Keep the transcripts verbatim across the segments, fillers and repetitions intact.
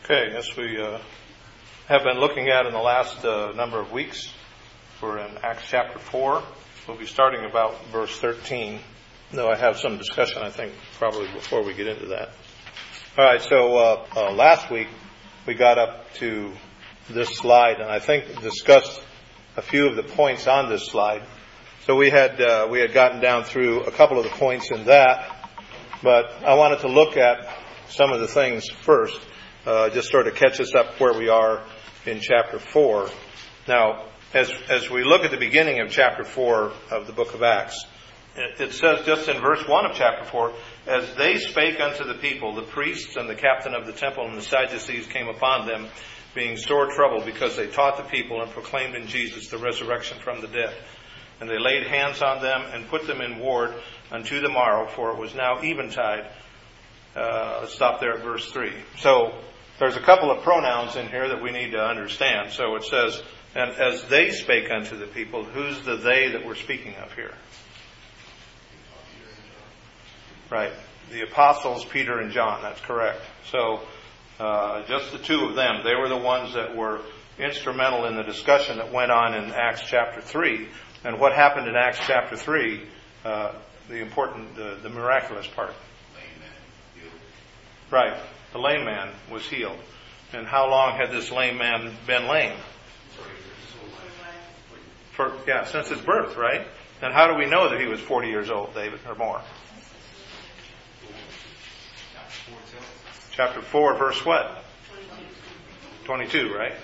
Okay, as we uh, have been looking at in the last uh, number of weeks, we're in Acts chapter four. We'll be starting about verse thirteen, though I have some discussion, I think, probably before we get into that. All right, so uh, uh, last week we got up to this slide, and I think discussed a few of the points on this slide. So we had uh, we had gotten down through a couple of the points in that, but I wanted to look at some of the things first. Uh, just sort of catch us up where we are in chapter four. Now, as as we look at the beginning of chapter four of the book of Acts, it, it says just in verse one of chapter four, as they spake unto the people, the priests and the captain of the temple and the Sadducees came upon them, being sore troubled because they taught the people and proclaimed in Jesus the resurrection from the dead. And they laid hands on them and put them in ward unto the morrow, for it was now eventide. Uh, let's stop there at verse three. So, there's a couple of pronouns in here that we need to understand. So it says, and as they spake unto the people, who's the they that we're speaking of here? Right. The apostles, Peter and John. That's correct. So, uh, just the two of them. They were the ones that were instrumental in the discussion that went on in Acts chapter three. And what happened in Acts chapter three, uh, the important, the, the miraculous part. Right. The lame man was healed. And how long had this lame man been lame? For, yeah, since his birth, right? And how do we know that he was forty years old, David, or more? Chapter four, verse what? twenty-two, right?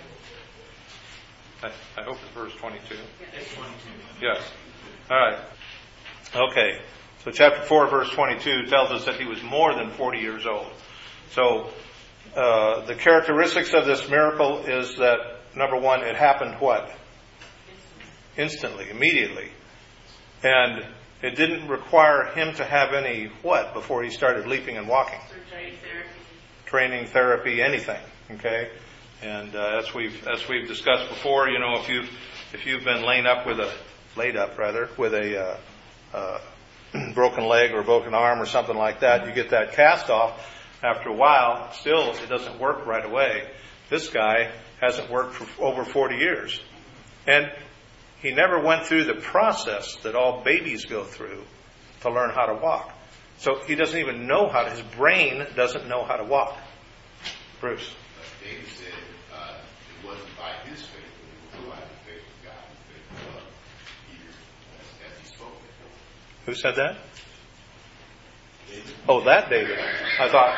I, I hope it's verse twenty-two. Yes. All right. Okay. So chapter four, verse twenty-two tells us that he was more than forty years old. So, uh, the characteristics of this miracle is that, number one, it happened what? Instantly, immediately. And it didn't require him to have any what before he started leaping and walking? Training therapy. Training, therapy, anything. Okay? And, uh, as we've, as we've discussed before, you know, if you've, if you've been laid up with a, laid up rather, with a, uh, uh, broken leg or broken arm or something like that, you get that cast off. After a while, still, it doesn't work right away. This guy hasn't worked for over forty years. And he never went through the process that all babies go through to learn how to walk. So he doesn't even know how to, his brain doesn't know how to walk. Bruce. But David said uh, it wasn't by his faith, it was by the faith of God, the faith of Peter, as, as he spoke. Who said that? David. Oh, that David. I thought,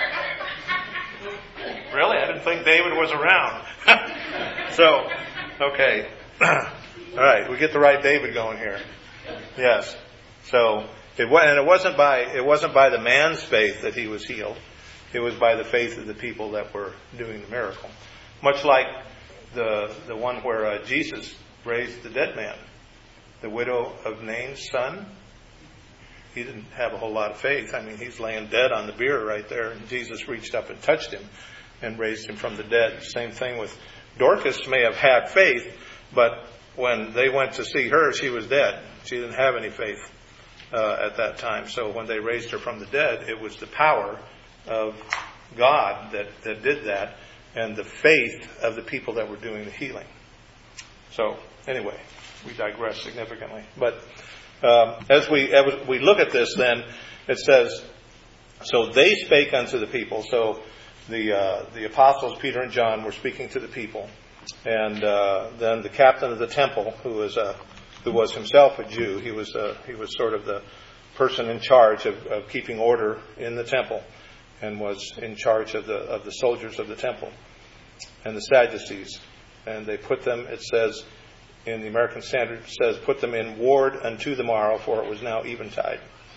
really? I didn't think David was around. So, okay. All right, we get the right David going here. Yes. So, it was, and it wasn't by it wasn't by the man's faith that he was healed. It was by the faith of the people that were doing the miracle. Much like the the one where uh, Jesus raised the dead man, the widow of Nain's son. He didn't have a whole lot of faith. I mean, he's laying dead on the bier right there, and Jesus reached up and touched him and raised him from the dead. Same thing with Dorcas may have had faith, but when they went to see her, she was dead. She didn't have any faith uh, at that time. So when they raised her from the dead, it was the power of God that, that did that, and the faith of the people that were doing the healing. So, anyway, we digress significantly. But Um, as we as we look at this, then it says, so they spake unto the people. So the uh, the apostles Peter and John were speaking to the people, and uh, then the captain of the temple, who was a who was himself a Jew, he was uh, he was sort of the person in charge of, of keeping order in the temple, and was in charge of the of the soldiers of the temple, and the Sadducees, and they put them. It says. In the American Standard, it says, put them in ward unto the morrow, for it was now eventide.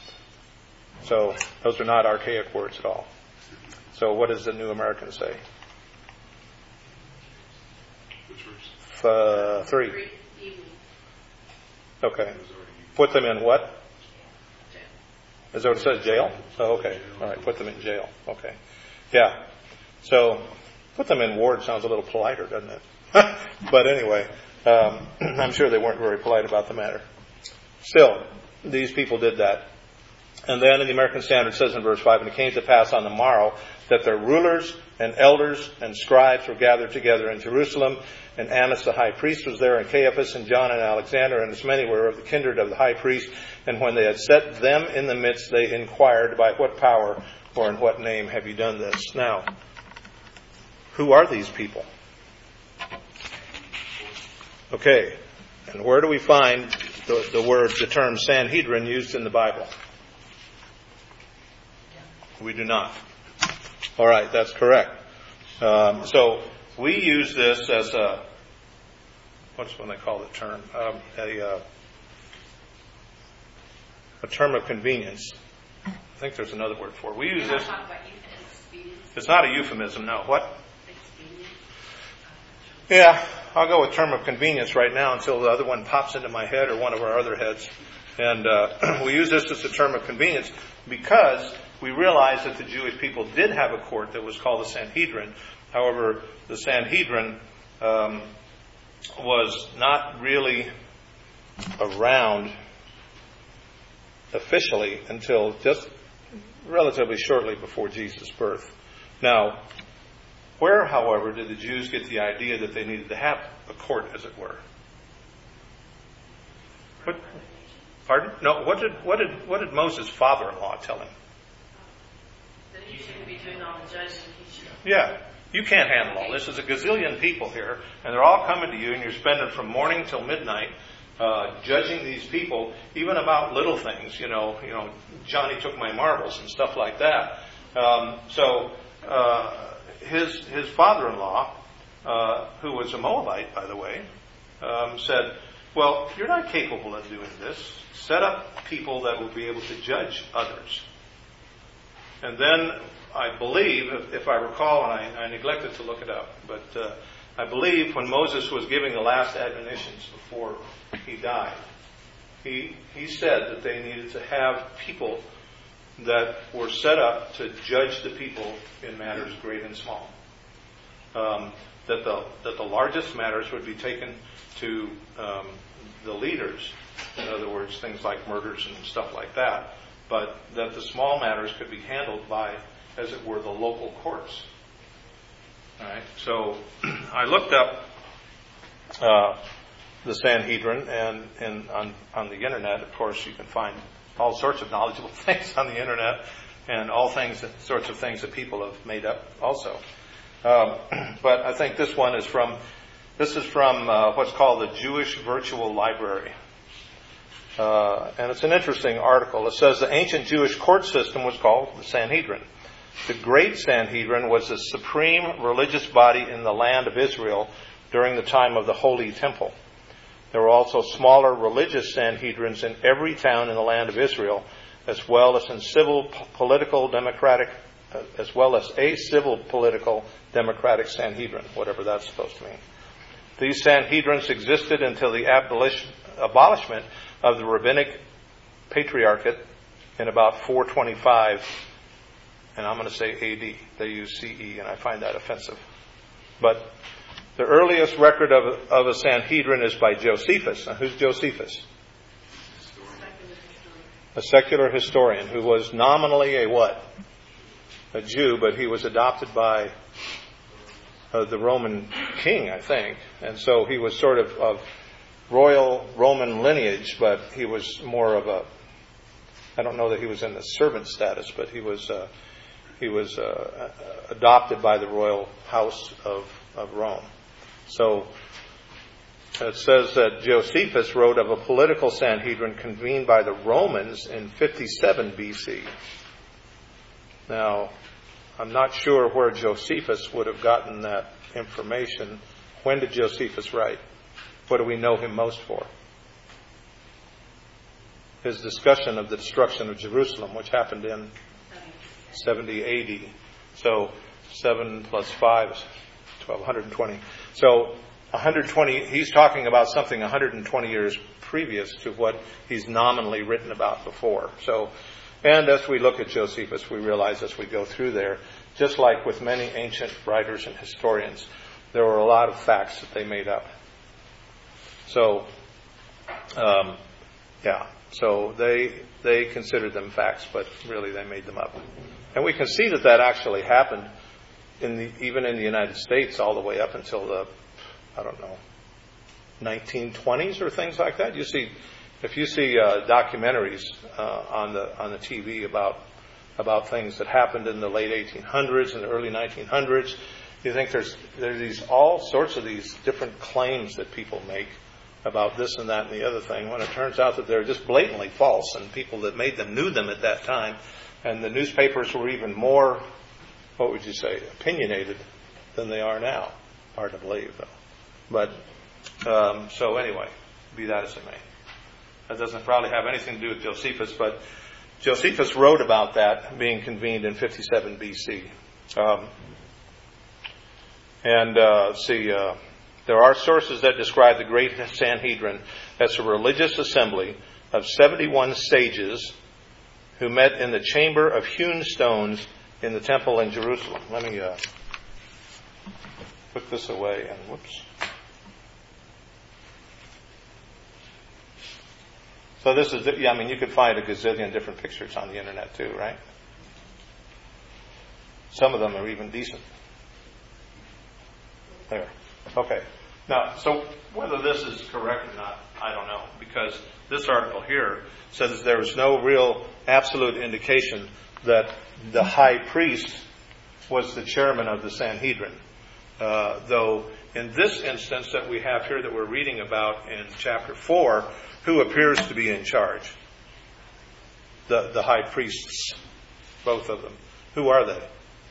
So, those are not archaic words at all. So, what does the New American say? Which verse? Uh, three. Okay. Put them in what? Is that what it says? Jail? Oh, okay. All right. Put them in jail. Okay. Yeah. So, put them in ward sounds a little politer, doesn't it? But anyway. Um, I'm sure they weren't very polite about the matter. Still, these people did that. And then in the American Standard says in verse five, and it came to pass on the morrow that their rulers and elders and scribes were gathered together in Jerusalem, and Annas the high priest was there, and Caiaphas and John and Alexander, and as many were of the kindred of the high priest. And when they had set them in the midst, they inquired, by what power or in what name have you done this? Now, who are these people? Okay, and where do we find the, the word, the term Sanhedrin used in the Bible? We do not. All right, that's correct. Um, so we use this as a, what's when they call the term? Um, a, uh, a term of convenience. I think there's another word for it. We use this. It's not a euphemism, no. What? Yeah, I'll go with term of convenience right now until the other one pops into my head or one of our other heads. And uh, we use this as a term of convenience because we realize that the Jewish people did have a court that was called the Sanhedrin. However, the Sanhedrin um, was not really around officially until just relatively shortly before Jesus' birth. Now, where, however, did the Jews get the idea that they needed to have a court, as it were? What, pardon? No. What did what did what did Moses' father-in-law tell him? That he shouldn't be doing all the judging. He should. Yeah. You can't handle all this. There's a gazillion people here, and they're all coming to you, and you're spending from morning till midnight uh, judging these people, even about little things. You know, you know, Johnny took my marbles and stuff like that. Um, so uh, his his father-in-law, uh, who was a Moabite, by the way, um, said, "Well, you're not capable of doing this. Set up people that will be able to judge others." And then I believe, if, if I recall, and I, I neglected to look it up, but uh, I believe when Moses was giving the last admonitions before he died, he he said that they needed to have people that were set up to judge the people in matters great and small. Um, that the that the largest matters would be taken to um, the leaders. In other words, things like murders and stuff like that. But that the small matters could be handled by, as it were, the local courts. All right. So I looked up uh, the Sanhedrin, and, and on, on the internet, of course, you can find all sorts of knowledgeable things on the internet, and all things, sorts of things that people have made up also. Um, but I think this one is from, this is from uh, what's called the Jewish Virtual Library. Uh, and it's an interesting article. It says the ancient Jewish court system was called the Sanhedrin. The Great Sanhedrin was the supreme religious body in the land of Israel during the time of the Holy Temple. There were also smaller religious Sanhedrins in every town in the land of Israel, as well as in civil, political, democratic, uh, as well as a civil, political, democratic Sanhedrin, whatever that's supposed to mean. These Sanhedrins existed until the abolition, abolishment of the rabbinic patriarchate in about four twenty-five, and I'm going to say A D. They use C E, and I find that offensive. But the earliest record of, of a Sanhedrin is by Josephus. Now, who's Josephus? A secular historian who was nominally a what? A Jew, but he was adopted by uh, the Roman king, I think. And so he was sort of of royal Roman lineage, but he was more of a, I don't know that he was in the servant status, but he was uh, he was uh, adopted by the royal house of, of Rome. So it says that Josephus wrote of a political Sanhedrin convened by the Romans in fifty-seven B C. Now, I'm not sure where Josephus would have gotten that information. When did Josephus write? What do we know him most for? His discussion of the destruction of Jerusalem, which happened in seventy A D. So seven plus five is twelve, one hundred twenty. So one hundred twenty, he's talking about something one hundred twenty years previous to what he's nominally written about before. So, and as we look at Josephus, we realize as we go through there, just like with many ancient writers and historians, there were a lot of facts that they made up. So, um, yeah, so they they considered them facts, but really they made them up. And we can see that that actually happened in the, even in the United States all the way up until the, I don't know, nineteen twenties or things like that. You see, if you see uh, documentaries uh, on the on the T V about about things that happened in the late eighteen hundreds and the early nineteen hundreds, you think there's there's these all sorts of these different claims that people make about this and that and the other thing, when it turns out that they're just blatantly false, and people that made them knew them at that time, and the newspapers were even more, what would you say, opinionated than they are now. Hard to believe, though. But um, so anyway, be that as it may. That doesn't probably have anything to do with Josephus, but Josephus wrote about that being convened in fifty-seven B C. Um, and uh, see, uh, there are sources that describe the Great Sanhedrin as a religious assembly of seventy-one sages who met in the chamber of hewn stones in the temple in Jerusalem. Let me uh, put this away and whoops. So this is, yeah, I mean, you could find a gazillion different pictures on the internet too, right? Some of them are even decent. There. Okay. Now, so whether this is correct or not, I don't know, because this article here says there was no real absolute indication that the high priest was the chairman of the Sanhedrin. Uh, though in this instance that we have here that we're reading about in chapter four, who appears to be in charge? The the high priests, both of them. Who are they?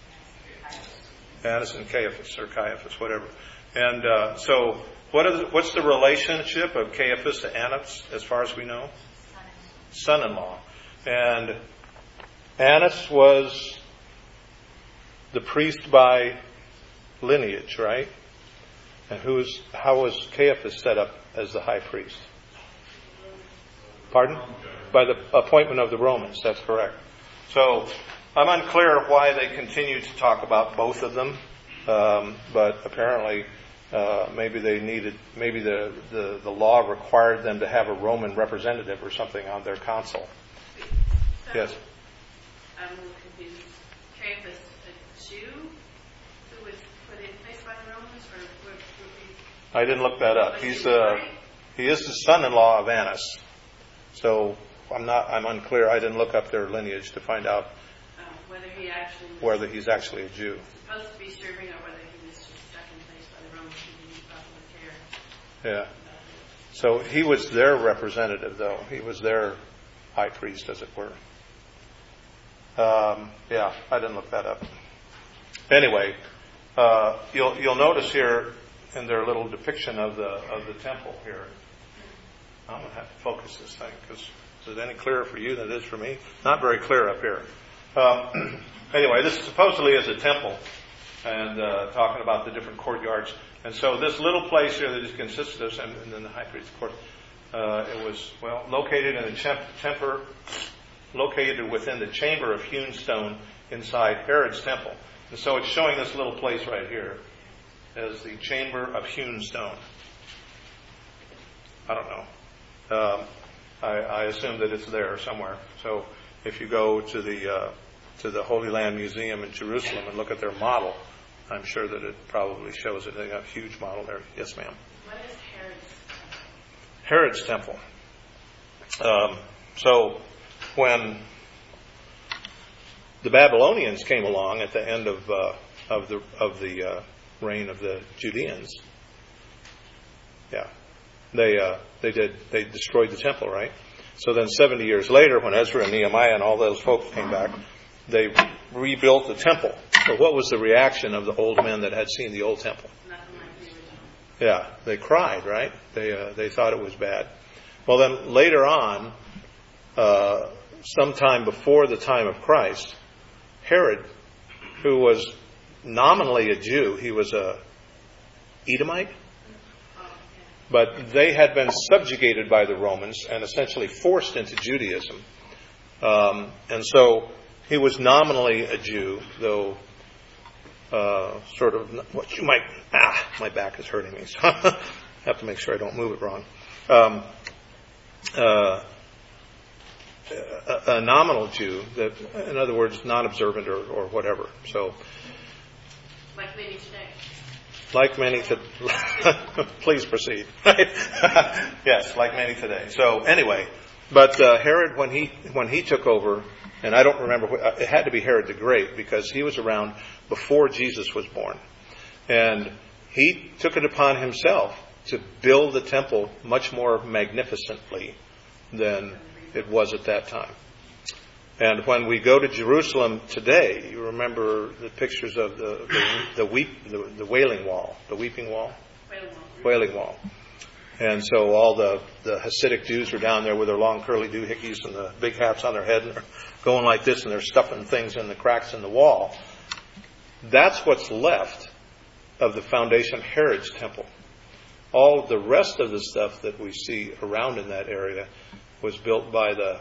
Annas and Caiaphas, or Caiaphas, whatever. And uh, so, what is what's the relationship of Caiaphas to Annas, as far as we know? Son-in-law. And Annas was the priest by lineage, right? And who's how was Caiaphas set up as the high priest? Pardon? By the appointment of the Romans, that's correct. So, I'm unclear why they continue to talk about both of them, um, but apparently uh, maybe they needed, maybe the, the, the law required them to have a Roman representative or something on their council. So, Yes? I'm a little confused. Caiaphas, a Jew who was put in place by the Romans, or would, would be... I didn't look that up. Was He's he uh, right? he is the son-in-law of Annas. So I'm not. I'm unclear. I didn't look up their lineage to find out Uh, whether he actually was whether he's actually a Jew. supposed to be serving, or whether he was just stuck in place by the Romans and didn't properly care. Yeah. So he was their representative, though. He was their high priest, as it were. Um, yeah, I didn't look that up. Anyway, uh, you'll you'll notice here in their little depiction of the of the temple here. I'm going to have to focus this thing, because is it any clearer for you than it is for me? Not very clear up here. Um, anyway, this supposedly is a temple, and uh, talking about the different courtyards. And so this little place here that is consists of, and, and then the high priest, of course, uh, it was, well, located in a temp- temper, located within the chamber of hewn stone inside Herod's temple. And so it's showing this little place right here as the chamber of hewn stone. I don't know. Um, I, I assume that it's there somewhere. So if you go to the uh, to the Holy Land Museum in Jerusalem and look at their model, I'm sure that it probably shows it. They got a huge model there. Yes, ma'am. What is Herod's temple? Herod's temple. Um, so when the Babylonians came along at the end of uh, of the of the uh, reign of the Judeans, yeah. They uh, they did they destroyed the temple, right? So then seventy years later, when Ezra and Nehemiah and all those folks came back, they rebuilt the temple. So what was the reaction of the old men that had seen the old temple? Nothing like the original. Yeah, they cried, right? They uh, they thought it was bad. Well, then later on, uh, sometime before the time of Christ, Herod, who was nominally a Jew, he was a Edomite. But they had been subjugated by the Romans and essentially forced into Judaism. Um, and so he was nominally a Jew, though uh, sort of what you might... Ah, my back is hurting me, so I have to make sure I don't move it wrong. Um, uh, a, a nominal Jew, that, in other words, non-observant or, or whatever. So, like many today. Like many to, please proceed. Yes, like many today. So anyway, but uh, Herod, when he when he took over, and I don't remember, wh- it had to be Herod the Great because he was around before Jesus was born, and he took it upon himself to build the temple much more magnificently than it was at that time. And when we go to Jerusalem today, you remember the pictures of the the, the weep the, the Wailing Wall, the Weeping Wall, Wailing Wall. Wailing Wall. And so all the, the Hasidic Jews are down there with their long curly doohickeys and the big hats on their head, and they're going like this, and they're stuffing things in the cracks in the wall. That's what's left of the foundation of Herod's temple. All of the rest of the stuff that we see around in that area was built by the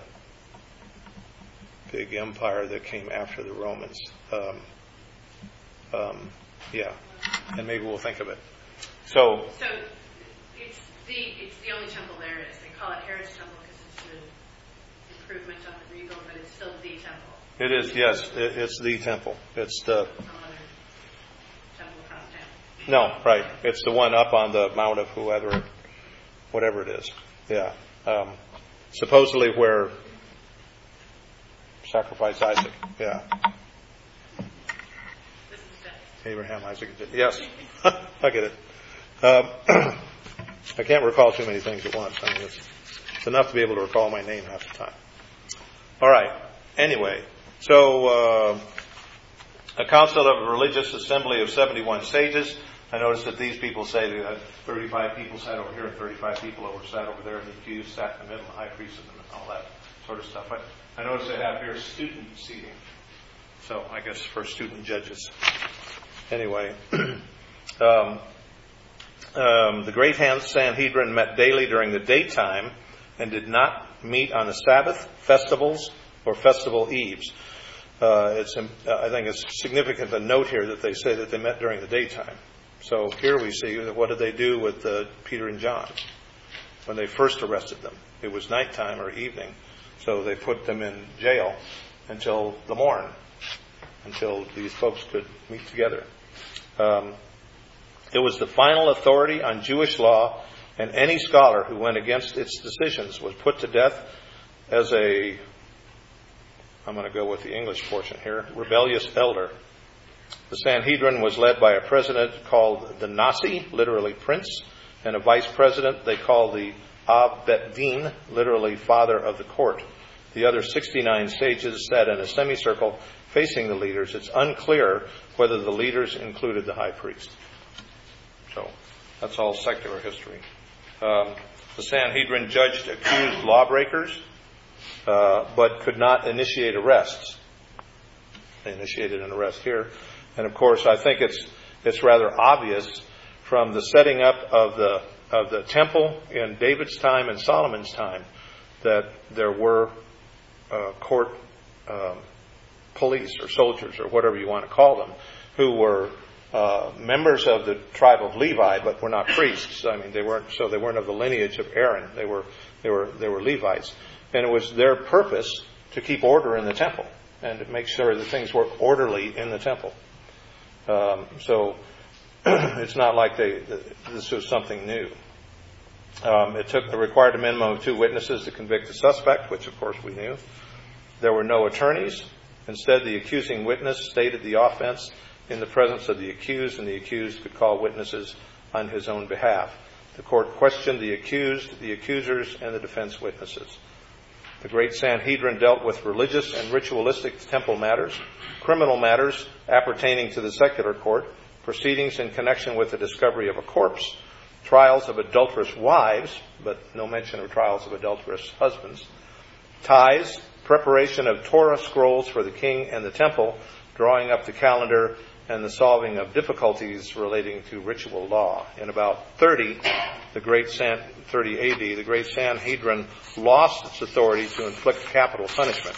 big empire that came after the Romans. Um, um, yeah, and maybe we'll think of it. So, So it's the it's the only temple there is. They call it Herod's temple because it's an improvement on the rebuild, but it's still the temple. it is, yes, it, it's the temple. It's the, Some other temple across town. no, right, it's the one up on the Mount of whoever, whatever it is. Yeah. Um, supposedly where sacrifice Isaac. Yeah. This is the Abraham, Isaac. Yes. I get it. Um, I can't recall too many things at once. I mean, it's, it's enough to be able to recall my name half the time. All right. Anyway, so uh, a council of a religious assembly of seventy-one sages. I noticed that these people say that thirty-five people sat over here and thirty-five people over sat over there, and the accused sat in the middle, the high priest and all that sort of stuff. I, I noticed they have here student seating. So I guess for student judges. Anyway, um, um, the great Sanhedrin met daily during the daytime and did not meet on the Sabbath, festivals, or festival eves. Uh, it's, I think it's significant to note here that they say that they met during the daytime. So here we see that what did they do with uh, Peter and John when they first arrested them? It was nighttime or evening. So they put them in jail until the morn, until these folks could meet together. Um, it was the final authority on Jewish law, and any scholar who went against its decisions was put to death as a, I'm going to go with the English portion here, rebellious elder. The Sanhedrin was led by a president called the Nasi, literally prince, and a vice president they called the Av Bet Din, literally father of the court. The other sixty-nine sages sat in a semicircle facing the leaders. It's unclear whether the leaders included the high priest. So that's all secular history. Um, the Sanhedrin judged accused lawbreakers, uh, but could not initiate arrests. They initiated an arrest here. And of course, I think it's it's rather obvious from the setting up of the of the temple in David's time and Solomon's time that there were uh, court um, police or soldiers or whatever you want to call them who were uh, members of the tribe of Levi, but were not priests. I mean, they weren't so they weren't of the lineage of Aaron. They were they were they were Levites, and it was their purpose to keep order in the temple and to make sure that things were orderly in the temple. Um, so it's not like they this was something new. Um, it took it required a minimum of two witnesses to convict the suspect, which of course we knew. There were no attorneys. Instead, the accusing witness stated the offense in the presence of the accused, and the accused could call witnesses on his own behalf. The court questioned the accused, the accusers, and the defense witnesses. The great Sanhedrin dealt with religious and ritualistic temple matters, criminal matters appertaining to the secular court, proceedings in connection with the discovery of a corpse, trials of adulterous wives, but no mention of trials of adulterous husbands, tithes, preparation of Torah scrolls for the king and the temple, drawing up the calendar, and the solving of difficulties relating to ritual law. In about thirty, the great San, thirty A D, the great Sanhedrin lost its authority to inflict capital punishment.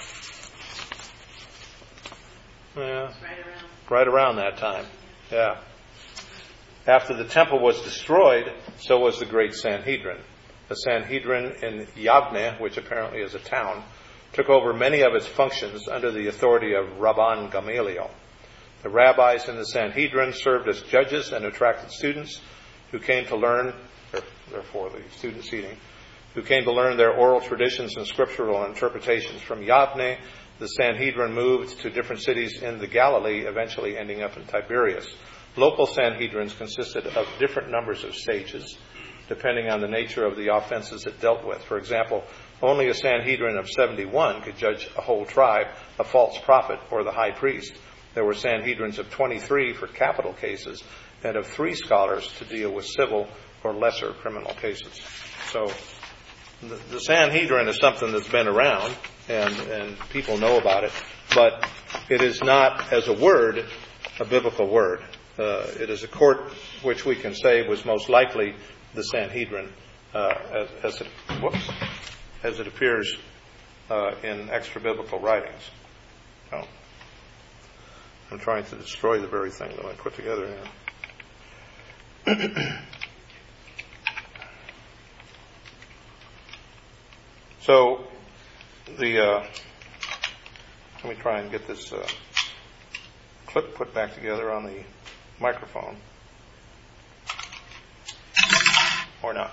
Yeah, right around. right around that time. Yeah. After the temple was destroyed, so was the great Sanhedrin. The Sanhedrin in Yavne, which apparently is a town, took over many of its functions under the authority of Rabban Gamaliel. The rabbis in the Sanhedrin served as judges and attracted students who came to learn, therefore the student seating, who came to learn their oral traditions and scriptural interpretations from Yavne. The Sanhedrin moved to different cities in the Galilee, eventually ending up in Tiberias. Local Sanhedrins consisted of different numbers of sages, depending on the nature of the offenses it dealt with. For example, only a Sanhedrin of seventy-one could judge a whole tribe, a false prophet, or the high priest. There were Sanhedrins of twenty-three for capital cases, and of three scholars to deal with civil or lesser criminal cases. So the, the Sanhedrin is something that's been around, and, and people know about it, but it is not, as a word, a biblical word. Uh, it is a court which we can say was most likely the Sanhedrin, uh, as, as it whoops, as it appears uh, in extra-biblical writings. Oh. I'm trying to destroy the very thing that I put together here. So, the uh, let me try and get this uh, clip put back together on the microphone. Or not.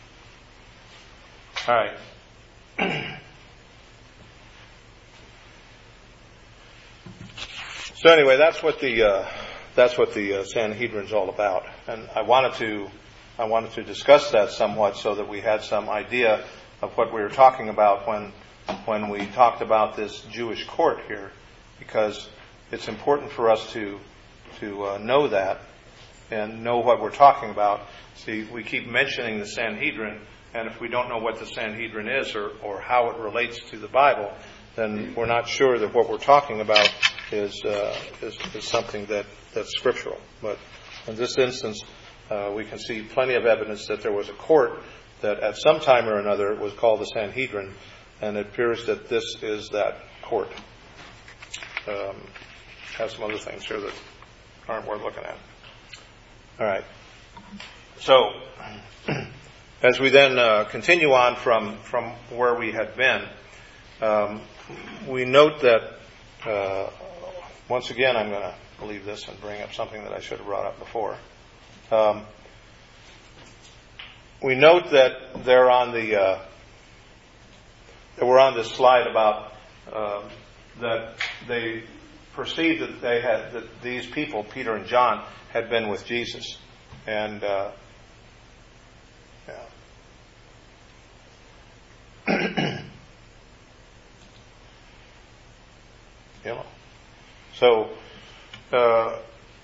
All right. So anyway, that's what the uh, that's what the uh, Sanhedrin's all about, and I wanted to I wanted to discuss that somewhat so that we had some idea of what we were talking about when when we talked about this Jewish court here, because it's important for us to to uh, know that and know what we're talking about. See, we keep mentioning the Sanhedrin, and if we don't know what the Sanhedrin is or, or how it relates to the Bible, then we're not sure that what we're talking about is uh, is, is something that, that's scriptural. But in this instance, uh, we can see plenty of evidence that there was a court that at some time or another was called the Sanhedrin, and it appears that this is that court. Um, has some other things here that aren't worth looking at. All right. So, as we then uh, continue on from, from where we had been, um, we note that, uh, once again, I'm going to leave this and bring up something that I should have brought up before. Um, we note that they're on the, uh, that we're on this slide about uh, that they perceived that they had, that these people, Peter and John, had been with Jesus. And, uh, yeah. You know. So, uh,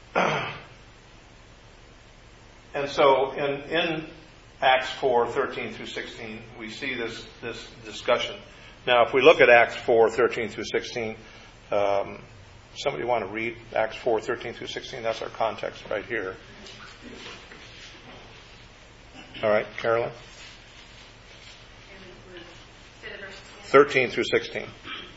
and so in, in Acts four, thirteen through sixteen, we see this, this discussion. Now, if we look at Acts four, thirteen through sixteen, um, somebody want to read Acts four, thirteen through sixteen? That's our context right here. All right, Carolyn? thirteen through sixteen.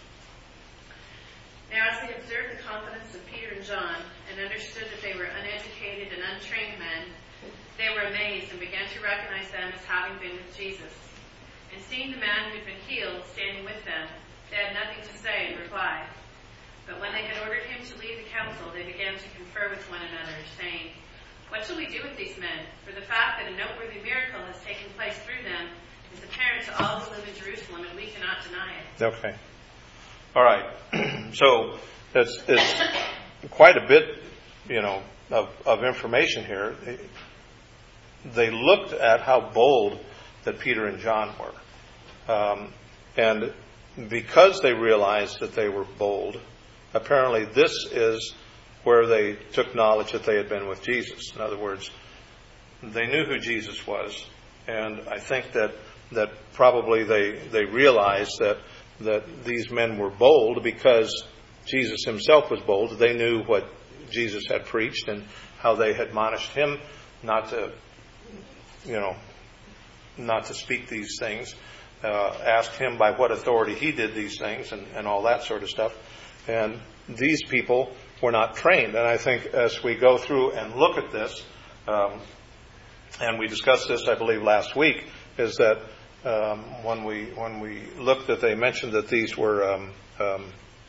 Now, as they observed the confidence of Peter and John and understood that they were uneducated and untrained men, they were amazed and began to recognize them as having been with Jesus. And seeing the man who had been healed standing with them, they had nothing to say in reply. But when they had ordered him to leave the council, they began to confer with one another, saying, "What shall we do with these men? For the fact that a noteworthy miracle has taken place through them is apparent to all who live in Jerusalem, and we cannot deny it." Okay. All right. So it's, it's quite a bit, you know, of, of information here. They looked at how bold that Peter and John were. Um, and because they realized that they were bold, apparently this is where they took knowledge that they had been with Jesus. In other words, they knew who Jesus was. And I think that, that probably they, they realized that, that these men were bold because Jesus himself was bold. They knew what Jesus had preached and how they had admonished him not to, you know, not to speak these things. Uh, asked him by what authority he did these things and, and all that sort of stuff. And these people were not trained. And I think as we go through and look at this, um, and we discussed this, I believe, last week, is that um, when we when we looked that they mentioned that these were um, um,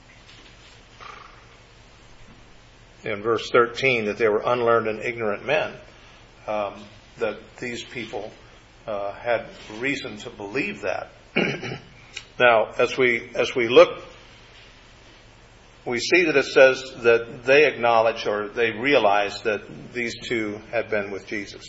in verse thirteen that they were unlearned and ignorant men, um, that these people uh, had reason to believe that. Now, as we as we look, we see that it says that they acknowledge or they realize that these two had been with Jesus.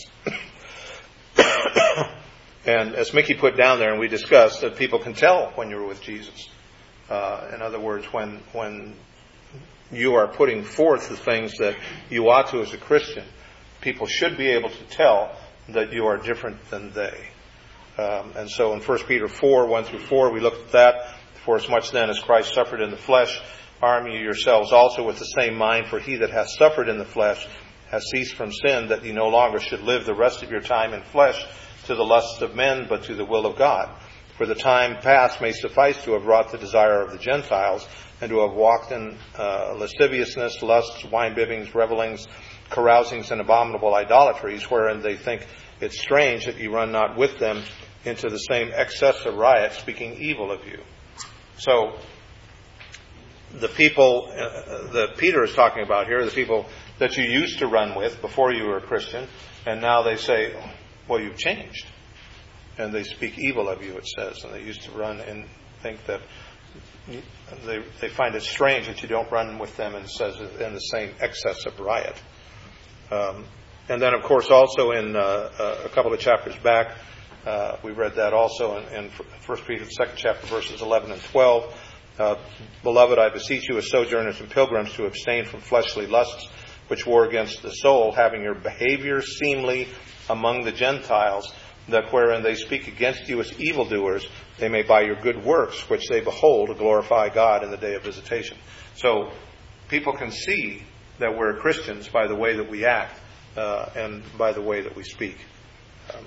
And as Mickey put down there, and we discussed, that people can tell when you're with Jesus. Uh, in other words, when when you are putting forth the things that you ought to as a Christian, people should be able to tell that you are different than they. Um, and so in First Peter four, one through four, we looked at that. For as much then as Christ suffered in the flesh, arm you yourselves also with the same mind, for he that hath suffered in the flesh hath ceased from sin, that ye no longer should live the rest of your time in flesh to the lusts of men, but to the will of God. For the time past may suffice to have wrought the desire of the Gentiles, and to have walked in uh, lasciviousness, lusts, wine-bibbings, revellings, carousings, and abominable idolatries, wherein they think it strange that ye run not with them into the same excess of riot, speaking evil of you. So, the people uh, that Peter is talking about here, the people that you used to run with before you were a Christian, and now they say, well, you've changed. And they speak evil of you, it says. And they used to run and think that they they find it strange that you don't run with them, and it says in the same excess of riot. Um, and then, of course, also in uh, a couple of chapters back, uh, we read that also in, in First Peter, the second chapter, verses eleven and twelve. Uh, Beloved, I beseech you as sojourners and pilgrims to abstain from fleshly lusts which war against the soul, having your behavior seemly among the Gentiles, that wherein they speak against you as evildoers, they may by your good works, which they behold, glorify God in the day of visitation. So people can see that we're Christians by the way that we act uh, and by the way that we speak. Um,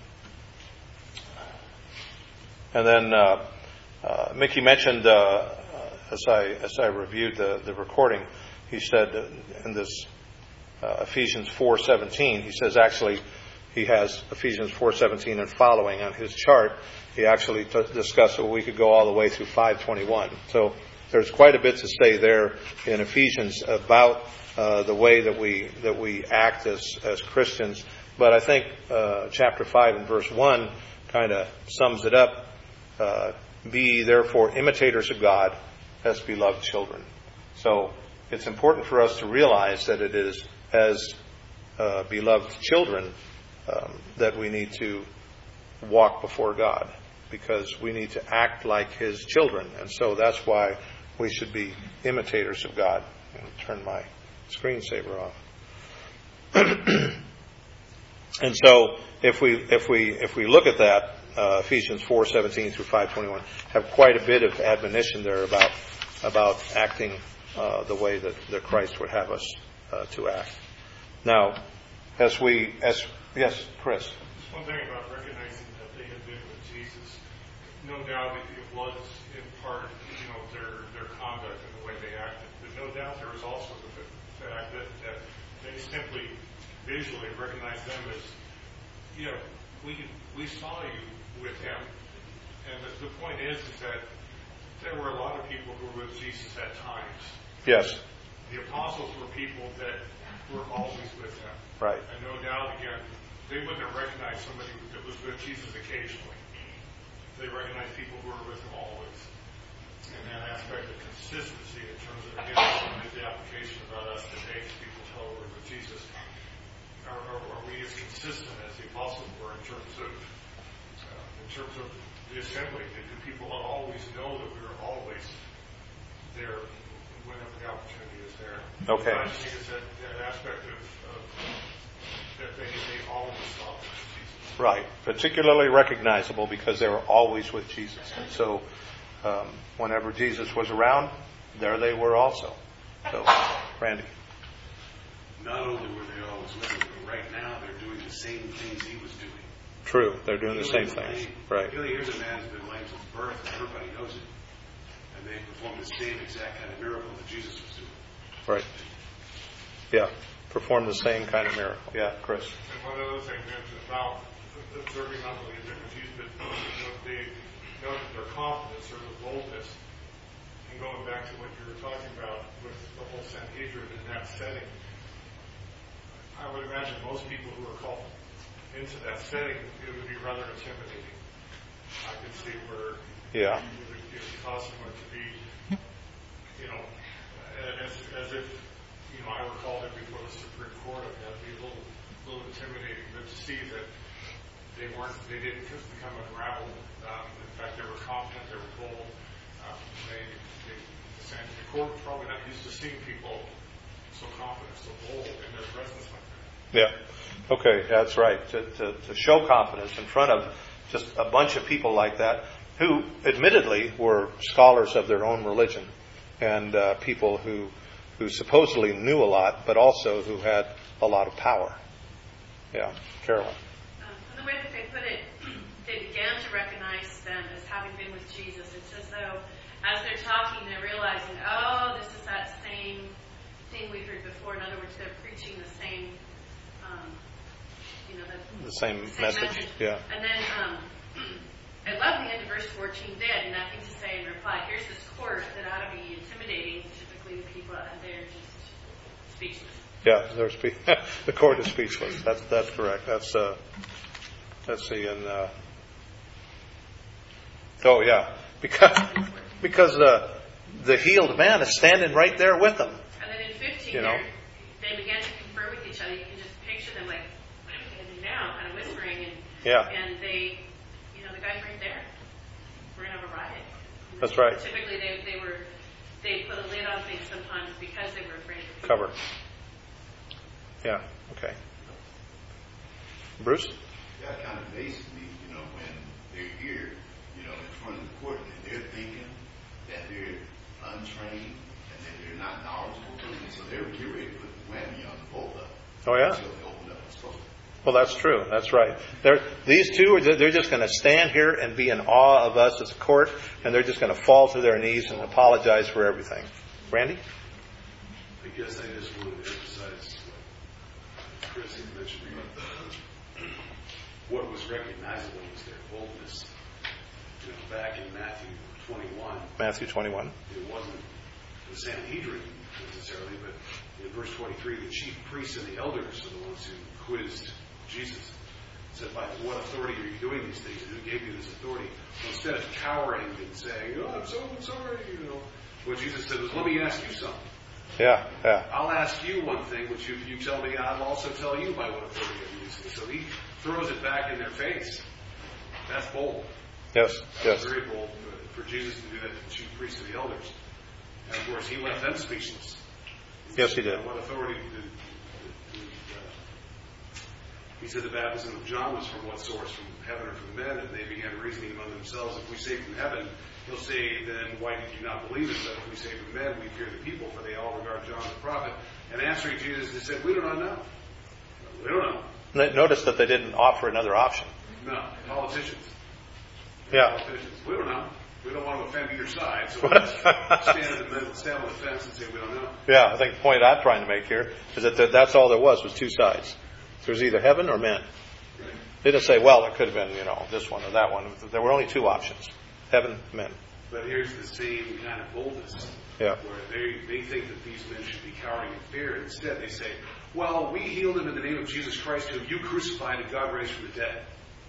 and then uh, uh, Mickey mentioned, uh, as I as I reviewed the, the recording, he said in this uh, Ephesians four seventeen, he says actually, he has Ephesians four seventeen and following on his chart. He actually t- discussed that we could go all the way through five twenty-one. So there's quite a bit to say there in Ephesians about uh, the way that we that we act as as Christians. But I think uh, chapter five and verse one kind of sums it up. Uh, Be therefore imitators of God as beloved children. So it's important for us to realize that it is as uh, beloved children Um, that we need to walk before God, because we need to act like His children. And so that's why we should be imitators of God. I'm going to turn my screensaver off. And so if we if we if we look at that, uh, Ephesians four seventeen through five twenty-one have quite a bit of admonition there about about acting uh, the way that, that Christ would have us uh, to act. Now, as we as Yes, Chris. Just one thing about recognizing that they had been with Jesus. No doubt it, it was in part, you know, their their conduct and the way they acted. But no doubt there was also the fact that, that they simply visually recognized them as, you know, we we saw you with him. And the, the point is, is that there were a lot of people who were with Jesus at times. Yes. The apostles were people that were always with him. Right. And no doubt, again, they wouldn't have recognized somebody that was with Jesus occasionally. They recognized people who were with him always. And that aspect of consistency in terms of, again, the application about us today, people tell we're with Jesus. Are, are, are we as consistent as the apostles were in terms of uh, in terms of the assembly? Do people always know that we are always there whenever the opportunity is there? Okay. I just think it's that, that aspect of, of that they, they always saw Jesus. Right. Particularly recognizable because they were always with Jesus. And so um, whenever Jesus was around, there they were also. So, Randy. Not only were they always with him, but right now they're doing the same things he was doing. True. They're doing the same things. Lame. Right. Really, here's a man who's been lame since birth, and everybody knows it. And they performed the same exact kind of miracle that Jesus was doing. Right. Yeah. Perform the same kind of miracle. Yeah, Chris. And one of those things is about observing not only the different Jews, but you know, they noted their confidence or their boldness. And going back to what you were talking about with the whole Sanhedrin in that setting, I would imagine most people who are called into that setting, it would be rather intimidating. I could see where Yeah. it would, it would cause someone to be, you know, as, as if, you know, I were called in before the Supreme Court. I mean, that'd be a little, little intimidating. But to see that they weren't, they didn't just become unraveled. Um, in fact, they were confident, they were bold. Um, they, they, the court was probably not used to seeing people so confident, so bold in their presence like that. Yeah. Okay, that's right. To, to, to show confidence in front of just a bunch of people like that, who admittedly were scholars of their own religion and uh, people who who supposedly knew a lot, but also who had a lot of power. Yeah, Carolyn. Um, and the way that they put it, they began to recognize them as having been with Jesus. It's as though, as they're talking, they're realizing, oh, this is that same thing we heard before. In other words, they're preaching the same, um, you know, the, The same, the same message. message. Yeah. And then um, I love the end of verse fourteen. They had nothing to say in reply. Here's this court that ought to be intimidating. Typically, the people out there are just speechless. Yeah, they're spe- the court is speechless. That's that's correct. That's uh, let's see, and uh, oh yeah, because because the the healed man is standing right there with them. And then in fifteen, You know? they began to confer with each other. You can just picture them like, what are we going to do now? Kind of whispering. And, Yeah. and they, you know, the guy's right there. We're going to have a riot. And That's right. Typically, they, they were, they put a lid on things sometimes because they were afraid of people. Cover. Yeah. Okay. Bruce? That kind of amazes me, you know, when they're here, you know, in front of the court, and they're thinking that they're untrained and that they're not knowledgeable, and so they're getting ready to put the whammy on both of them. Oh yeah. Until they open up the scroll. Well, that's true. That's right. They're, these two, are they're just going to stand here and be in awe of us as a court, and they're just going to fall to their knees and apologize for everything. Randy? I guess I just wanted to emphasize what Chris had mentioned about what was recognizable was their boldness. You know, back in Matthew twenty-one, Matthew twenty-one. it wasn't the Sanhedrin necessarily, but in verse twenty-three, the chief priests and the elders are the ones who quizzed Jesus. Said, by what authority are you doing these things? And who gave you this authority? Well, instead of cowering and saying, oh, I'm so sorry, you know, what Jesus said was, let me ask you something. Yeah, yeah. I'll ask you one thing, which if you tell me, I'll also tell you by what authority I do these things. So he throws it back in their face. That's bold. Yes, That's yes. very bold for, for Jesus to do that to the chief priests and the elders. And of course, he left them speechless. Yes, he did. What authority did, did, did uh, he said the baptism of John was from what source? From heaven or from men? And they began reasoning among themselves. If we say from heaven, he'll say, then why did you not believe it? But if we say from men, we fear the people, for they all regard John the prophet. And answering Jesus, they said, we do not know. We don't know. N- Notice that they didn't offer another option. No. Politicians. Yeah. Politicians. We don't know. We don't want to offend either side, so let's stand, in the middle, stand on the fence and say we don't know. Yeah, I think the point I'm trying to make here is that th- that's all there was, was two sides. There was either heaven or men. They didn't say, well, it could have been, you know, this one or that one. There were only two options. Heaven, men. But here's the same kind of boldness. Yeah. Where they, they think that these men should be cowering in fear. Instead, they say, well, we healed him in the name of Jesus Christ, whom you crucified and God raised from the dead.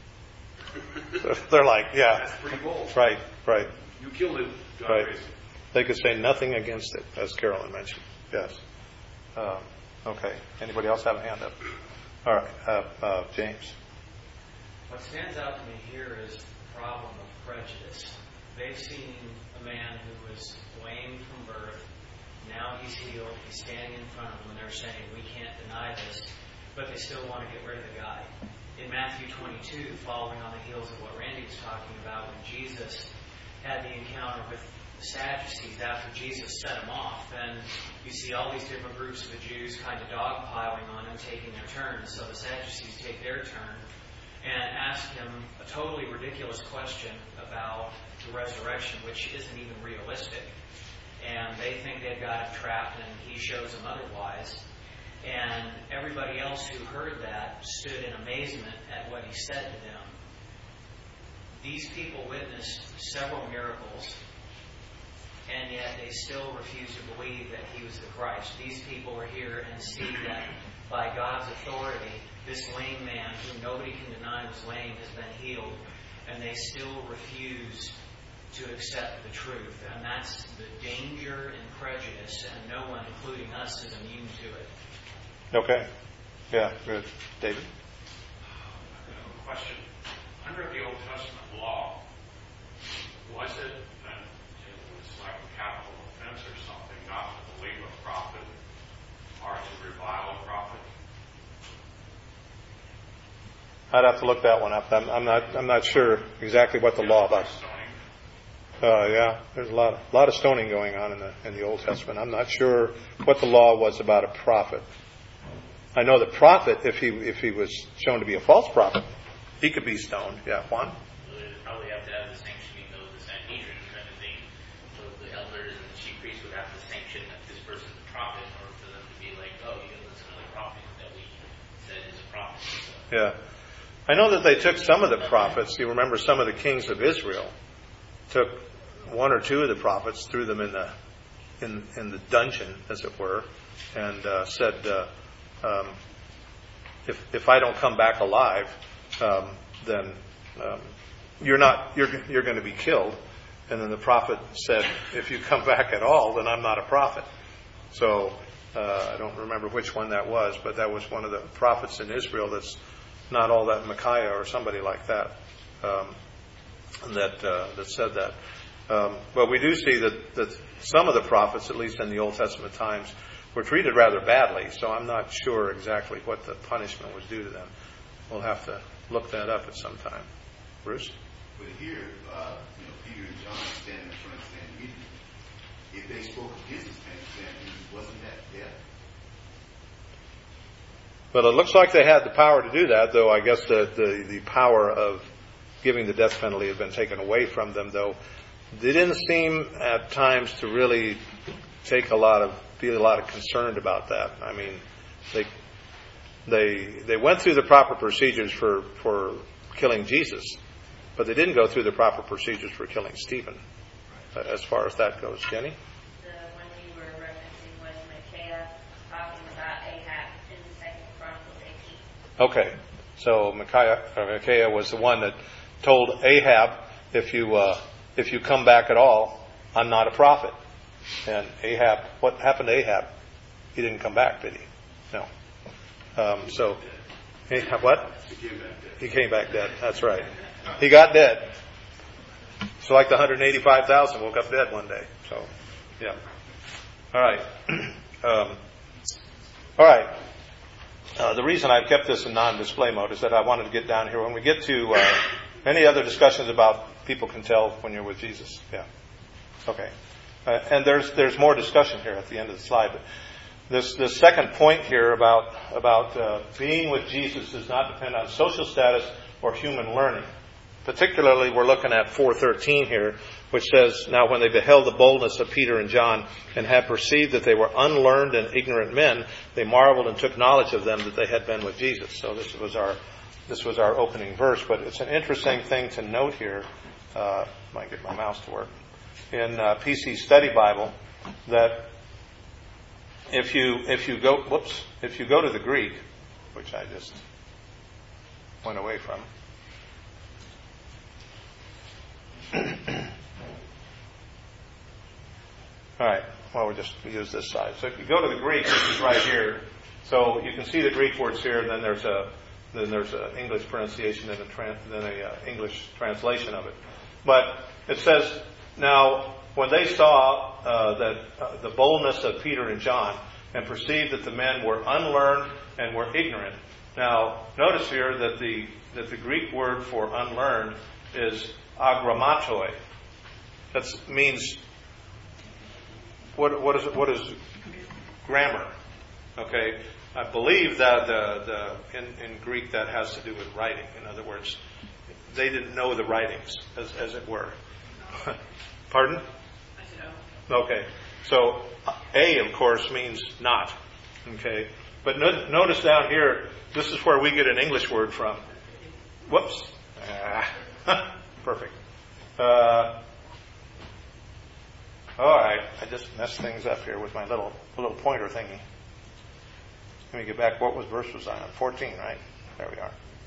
They're like, yeah. That's pretty bold. Right, right. You killed him, God Right. raised him. They could say nothing against it, as Carolyn mentioned. Yes. Um, okay. Anybody else have a hand up? All right. Uh, uh, James. What stands out to me here is the problem of prejudice. They've seen a man who was lame from birth. Now he's healed. He's standing in front of them, and they're saying, we can't deny this. But they still want to get rid of the guy. In Matthew twenty-two, following on the heels of what Randy was talking about, when Jesus had the encounter with the Sadducees after Jesus set them off, then you see all these different groups of the Jews kind of dogpiling on him, taking their turns. So the Sadducees take their turn and ask him a totally ridiculous question about the resurrection, which isn't even realistic. And they think they've got him trapped, and he shows them otherwise. And everybody else who heard that stood in amazement at what he said to them. These people witnessed several miracles, and yet they still refused to believe that he was the Christ. These people were here and see that by God's authority, this lame man, who nobody can deny was lame, has been healed, and they still refuse to accept the truth. And that's the danger and prejudice, and no one, including us, is immune to it. Okay. Yeah, good. David? Question. Under the Old Testament law, was it that it was like a capital offense or something not to believe a prophet or to revile a prophet? I'd have to look that one up. I'm, I'm not. I'm not sure exactly what the law about. Uh, yeah, there's a lot, a lot of stoning going on in the in the Old Testament. I'm not sure what the law was about a prophet. I know the prophet, if he if he was shown to be a false prophet, he could be stoned. Yeah, Juan. So they'd probably have to have the sanctioning of the Sanhedrin kind of thing. So the elders and the chief priests would have to sanction that this person's a prophet in order for them to be like, oh, you gotta listen to the prophet that we said is a prophet. So. Yeah. I know that they took some of the prophets. You remember some of the kings of Israel took one or two of the prophets, threw them in the in in the dungeon, as it were, and uh, said, uh, um, "If if I don't come back alive, um, then um, you're not you're you're going to be killed." And then the prophet said, "If you come back at all, then I'm not a prophet." So uh, I don't remember which one that was, but that was one of the prophets in Israel that's not all that Micaiah or somebody like that um, that uh, that said that. Um, but we do see that, that some of the prophets, at least in the Old Testament times, were treated rather badly. So I'm not sure exactly what the punishment was due to them. We'll have to look that up at some time. Bruce? But here, uh, you know, Peter and John standing in front of the Sanhedrin. If they spoke against the Sanhedrin, wasn't that death? Well, it looks like they had the power to do that, though I guess the, the, the power of giving the death penalty had been taken away from them, though they didn't seem at times to really take a lot of, be a lot of concerned about that. I mean, they they they went through the proper procedures for, for killing Jesus, but they didn't go through the proper procedures for killing Stephen, as far as that goes. Jenny? The one you were referencing was Micaiah talking about Ahab in the Second Chronicles eighteen. Okay, so Micaiah, or Micaiah was the one that told Ahab, if you uh, if you come back at all, I'm not a prophet. And Ahab, what happened to Ahab? He didn't come back, did he? No. Um, so, Ahab, what? He came back dead. He came back dead. That's right. He got dead. So like the one hundred eighty-five thousand woke up dead one day. So, yeah. All right. Um, all right. Uh, the reason I've kept this in non-display mode is that I wanted to get down here. When we get to uh, any other discussions about people can tell when you're with Jesus. Yeah. Okay. Uh, and there's there's more discussion here at the end of the slide. But this this second point here about about uh, being with Jesus does not depend on social status or human learning. Particularly, we're looking at four thirteen here, which says, "Now when they beheld the boldness of Peter and John, and had perceived that they were unlearned and ignorant men, they marveled and took knowledge of them that they had been with Jesus." So this was our this was our opening verse. But it's an interesting thing to note here. Uh, might get my mouse to work. In uh, P C Study Bible, that if you if you go whoops if you go to the Greek, which I just went away from. All right. Well, we'll just use this side. So if you go to the Greek, this is right here. So you can see the Greek words here, and then there's a then there's an English pronunciation and a tran- then a uh, English translation of it. But it says, "Now when they saw uh, that uh, the boldness of Peter and John, and perceived that the men were unlearned and were ignorant." Now notice here that the that the Greek word for unlearned is agrammatoi. That means what? What is what is grammar? Okay, I believe that the the in, in Greek that has to do with writing. In other words, they didn't know the writings, as as it were. Pardon? Okay, so A, of course, means not. Okay, But no, notice down here, this is where we get an English word from. Whoops. Ah, perfect. Uh, all right. I just messed things up here with my little little pointer thingy. Let me get back. What was verse was I on? fourteen, right? There we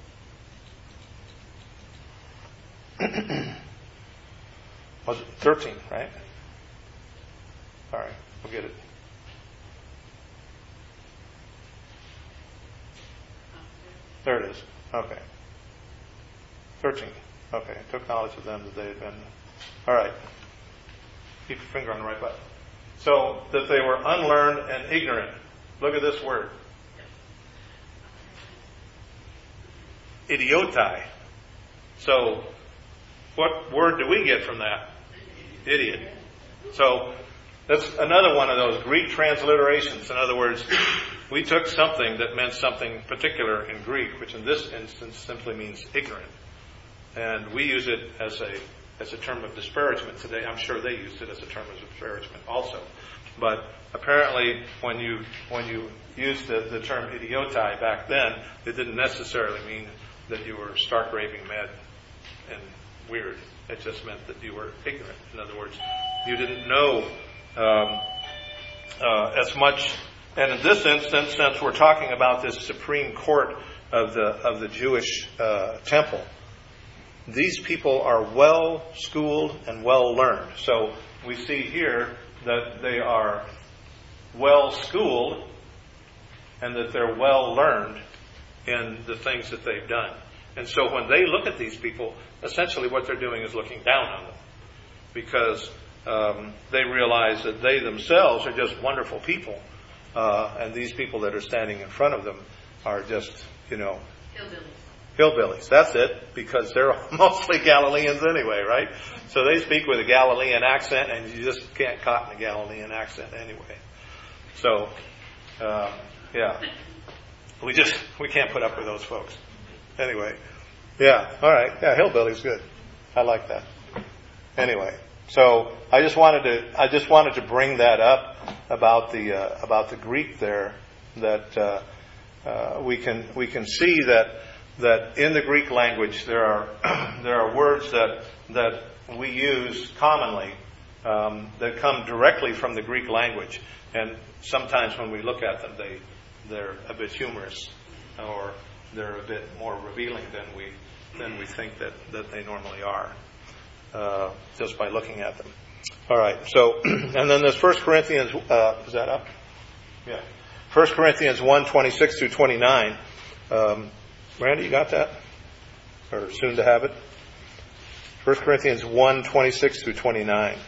are. Was it thirteen, right? All right. We'll get it. There it is. Okay. thirteen. Okay. Took knowledge of them that they had been. All right. Keep your finger on the right button. So, that they were unlearned and ignorant. Look at this word. Idiotai. So, what word do we get from that? Idiot. So, that's another one of those Greek transliterations. In other words, we took something that meant something particular in Greek, which in this instance simply means ignorant. And we use it as a as a term of disparagement today. I'm sure they used it as a term of disparagement also. But apparently when you when you used the, the term idiotai back then, it didn't necessarily mean that you were stark raving mad and weird. It just meant that you were ignorant. In other words, you didn't know um, uh, as much. And in this instance, since we're talking about this supreme court of the of the Jewish uh, temple, these people are well schooled and well learned. So we see here that they are well schooled and that they're well learned in the things that they've done. And so when they look at these people, essentially what they're doing is looking down on them, because um, they realize that they themselves are just wonderful people, uh, and these people that are standing in front of them are just, you know, Hillbillies. hillbillies. That's it, because they're mostly Galileans anyway, right? So they speak with a Galilean accent, and you just can't cotton a Galilean accent anyway. So, um, yeah, we just we can't put up with those folks. Anyway, yeah, all right, yeah, hillbilly's good. I like that. Anyway, so I just wanted to I just wanted to bring that up about the uh, about the Greek there, that uh, uh, we can we can see that that in the Greek language there are there are words that that we use commonly um, that come directly from the Greek language, and sometimes when we look at them, they they're a bit humorous, or they're a bit more revealing than we than we think that, that they normally are, uh, just by looking at them. All right. So, and then this First Corinthians, uh, is that up? Yeah. First Corinthians one twenty-six through twenty-nine. Um, Randy, you got that, or soon to have it? First Corinthians one twenty-six through twenty-nine.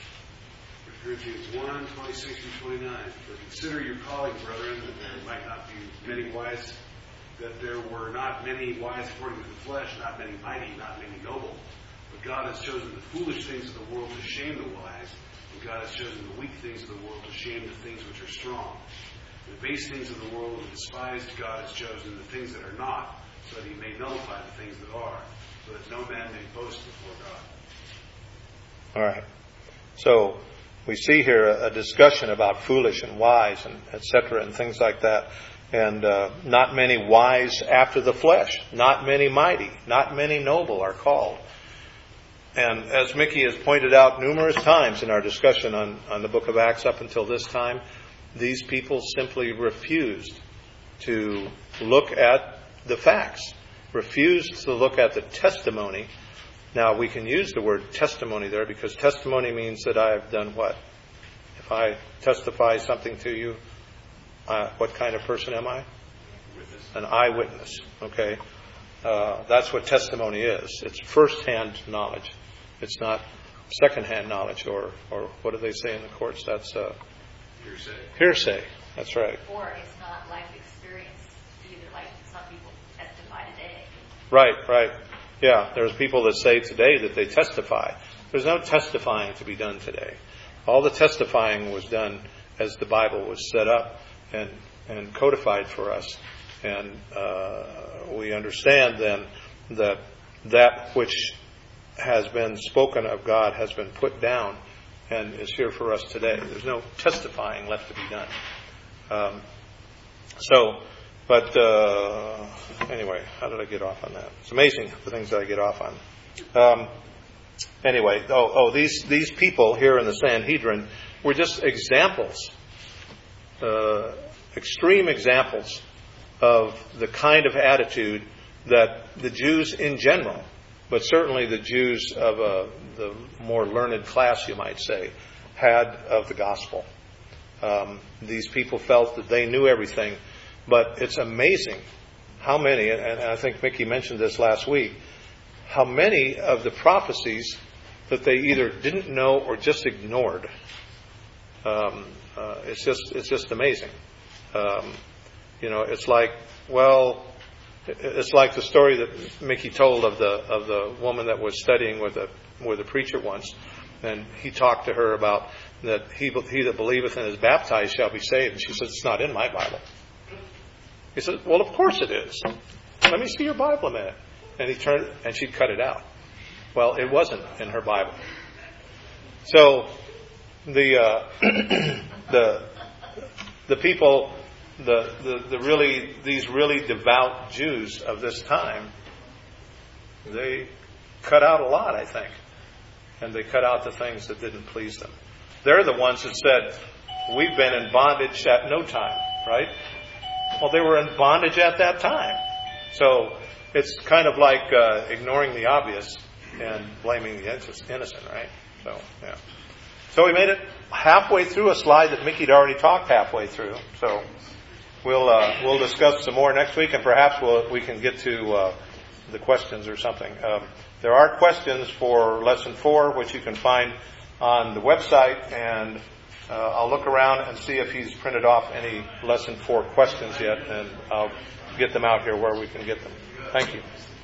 First Corinthians one twenty-six through twenty-nine. For consider your calling, brethren, that there might not be many wise. That there were not many wise according to the flesh, not many mighty, not many noble. But God has chosen the foolish things of the world to shame the wise, and God has chosen the weak things of the world to shame the things which are strong. And the base things of the world and despised God has chosen the things that are not, so that he may nullify the things that are, so that no man may boast before God. All right. So we see here a, a discussion about foolish and wise and et cetera and things like that. And uh, not many wise after the flesh, not many mighty, not many noble are called. And as Mickey has pointed out numerous times in our discussion on, on the book of Acts up until this time, these people simply refused to look at the facts, refused to look at the testimony. Now, we can use the word testimony there because testimony means that I have done what? If I testify something to you, Uh, what kind of person am I? Witness. An eyewitness. Okay, uh, that's what testimony is. It's first-hand knowledge. It's not second-hand knowledge, or or what do they say in the courts? That's uh, Hearsay. Hearsay. That's right. Or it's not life experience either. Like some people testify today. Right. Right. Yeah. There's people that say today that they testify. There's no testifying to be done today. All the testifying was done as the Bible was set up and and codified for us. And uh, we understand then that that which has been spoken of God has been put down and is here for us today. There's no testifying left to be done. Um, So, but uh, anyway, how did I get off on that? It's amazing the things that I get off on. Um, anyway, oh, oh, these these people here in the Sanhedrin were just examples, uh, extreme examples of the kind of attitude that the Jews in general, but certainly the Jews of uh, the more learned class, you might say, had of the gospel. Um, these people felt that they knew everything, but it's amazing how many, and I think Mickey mentioned this last week, how many of the prophecies that they either didn't know or just ignored. Um, uh, it's just it's just amazing. Um, you know, it's like, well, it's like the story that Mickey told of the of the woman that was studying with a with a preacher once, and he talked to her about that he he that believeth and is baptized shall be saved, and she said, it's not in my Bible. He said, well, of course it is. Let me see your Bible a minute. And he turned, and she cut it out. Well, it wasn't in her Bible. So the uh, the the people, the, the the really these really devout Jews of this time, they cut out a lot, I think, and they cut out the things that didn't please them. They're the ones that said, "We've been in bondage at no time," right? Well, they were in bondage at that time. So it's kind of like uh, ignoring the obvious and blaming the innocent, right? So, yeah. So we made it halfway through a slide that Mickey had already talked halfway through. So we'll uh, we'll discuss some more next week, and perhaps we'll, we can get to uh, the questions or something. Um, there are questions for lesson four, which you can find on the website, and uh, I'll look around and see if he's printed off any lesson four questions yet, and I'll get them out here where we can get them. Thank you.